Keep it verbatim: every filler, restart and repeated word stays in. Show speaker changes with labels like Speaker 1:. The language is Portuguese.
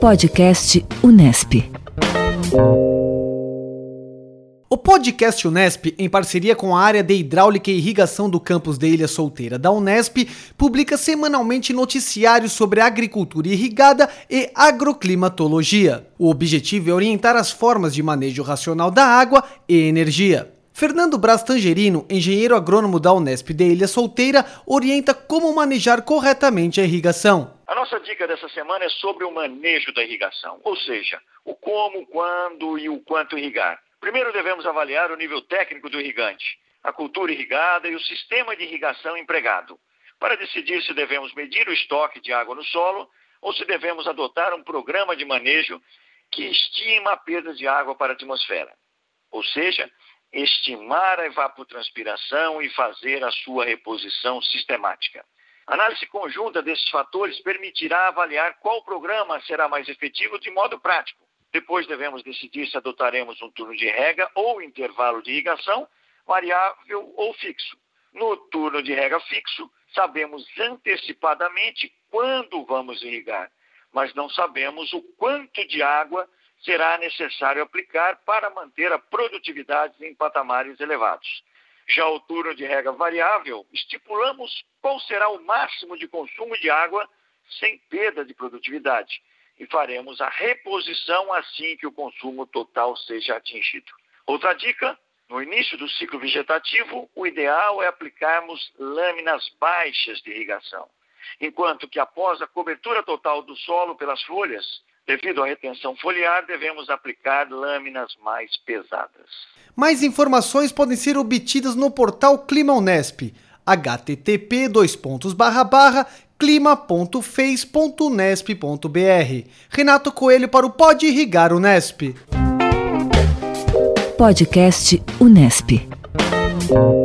Speaker 1: Podcast Unesp.
Speaker 2: O podcast Unesp, em parceria com a área de Hidráulica e Irrigação do campus de Ilha Solteira da Unesp, publica semanalmente noticiários sobre agricultura irrigada e agroclimatologia. O objetivo é orientar as formas de manejo racional da água e energia. Fernando Braz Tangerino, engenheiro agrônomo da Unesp de Ilha Solteira, orienta como manejar corretamente a irrigação.
Speaker 3: A nossa dica dessa semana é sobre o manejo da irrigação, ou seja, o como, quando e o quanto irrigar. Primeiro devemos avaliar o nível técnico do irrigante, a cultura irrigada e o sistema de irrigação empregado, para decidir se devemos medir o estoque de água no solo ou se devemos adotar um programa de manejo que estima a perda de água para a atmosfera, ou seja, estimar a evapotranspiração e fazer a sua reposição sistemática. A análise conjunta desses fatores permitirá avaliar qual programa será mais efetivo de modo prático. Depois devemos decidir se adotaremos um turno de rega ou intervalo de irrigação, variável ou fixo. No turno de rega fixo, sabemos antecipadamente quando vamos irrigar, mas não sabemos o quanto de água será necessário aplicar para manter a produtividade em patamares elevados. Já o turno de rega variável, estipulamos qual será o máximo de consumo de água sem perda de produtividade e faremos a reposição assim que o consumo total seja atingido. Outra dica, no início do ciclo vegetativo, o ideal é aplicarmos lâminas baixas de irrigação, enquanto que após a cobertura total do solo pelas folhas, devido à retenção foliar, devemos aplicar lâminas mais pesadas.
Speaker 2: Mais informações podem ser obtidas no portal Clima Unesp, h t t p dois pontos barra barra clima ponto fez ponto unesp ponto b r. Renato Coelho para o Pode Irrigar Unesp.
Speaker 1: Podcast Unesp.